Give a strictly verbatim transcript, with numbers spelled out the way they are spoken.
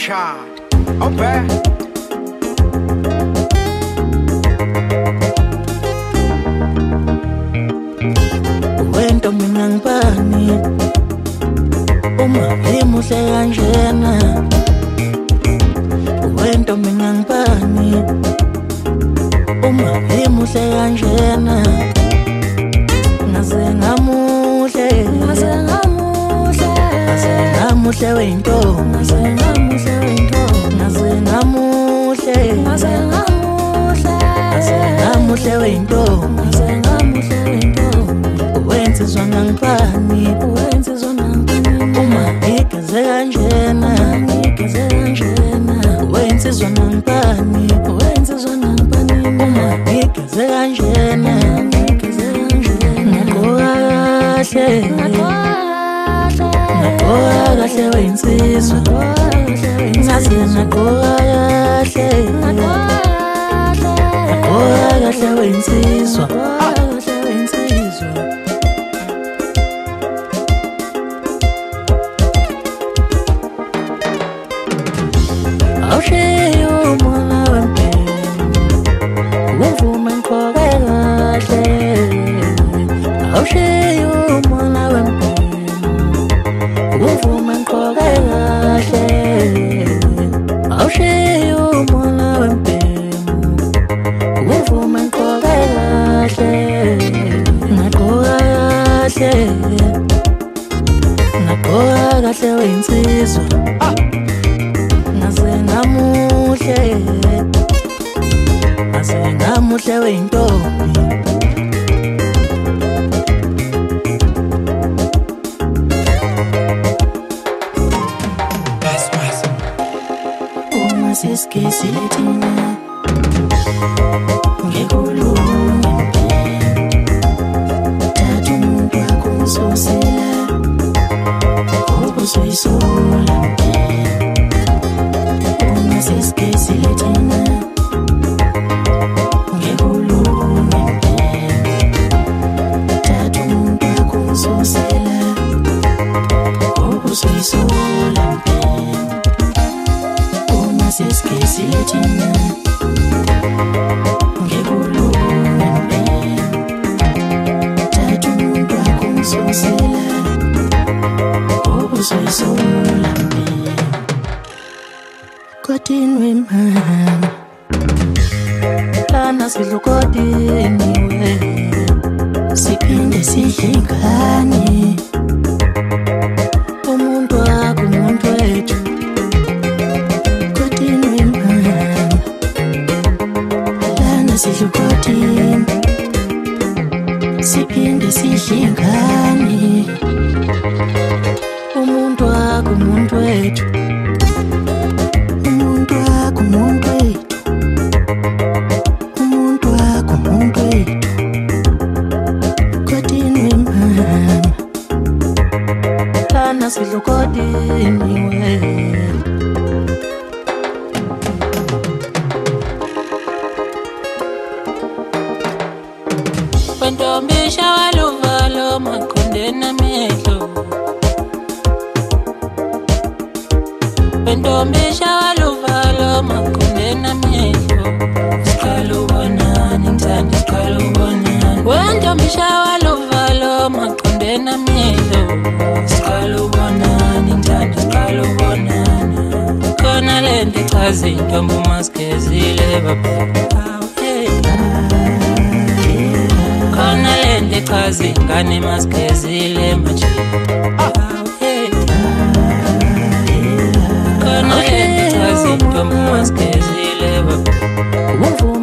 child. Oh, bad. Wento mina ngibani uma imuhle kanjena. Wento mina ngibani uma imuhle kanjena. Ngaze ngamuhle, ngaze ngamuhle, ngaze ngamuhle wentombi, ngaze ngamuhle wentombi, ngaze ngamuhle, ngaze ngamuhle, ngaze ngamuhle wentombi, ngaze ngamuhle wentombi. Wensizwa ngangibani, wensizwa ngangibani uma igeze kanjena, igeze kanjena. Wensizwa ngangibani, wensizwa ngangibani uma igeze kanjena, igeze kanjena. Ngagqoka kahle, ngagqoka kahle wensizwa, ngaze ngagqoka kahle, ngagqoka kahle wensizwa. Awushiye umoya wempela, uvuma ngigqoke kahle. Awushiye umoya wempela, uvuma ngigqoke kahle. Awushiye umoya wempela, uvuma ngigqoke kahle. Ngagqoka kahle, ngagqoka kahle wensizwa. Ngaze ngamuhle, ngaze ngamuhle wentombi. Uma sisikisile thina ngekhuluma thatha umuntu wakho umsusela ubuzoyisola. Sisikisile thina ngekhuluma thatha umuntu wakho umsusela ubuzoyisola. Uma sisikisile thina ngekhuluma thatha umuntu wakho umsusela ubuzoyisola. Kodini mama, lana sidlo kodini we, siphinde sidle ingane. Umuntu wakho umuntu wethu. Kodini mama, lana sidlo kodini, siphinde sidle ingane. Umuntu wakho umuntu wethu. Umuntu wakho umuntu wethu, umuntu wakho umuntu wethu. Kodini mama, lana sidlo kodini we. Wentombi shawala uvalo makondena mehlo. Wentombi shawala uvalo makondena mehlo. Siqala ubonani ngithanda siqala ubonani. Wentombi shawala uvalo makondena mehlo. Siqala ubonani ngithanda siqala ubonani. Khona lento echaza intombi umasigezile baba. Khona lento echaza ingane masigezile manje. Khona lento echaza intombi umasigezile baba.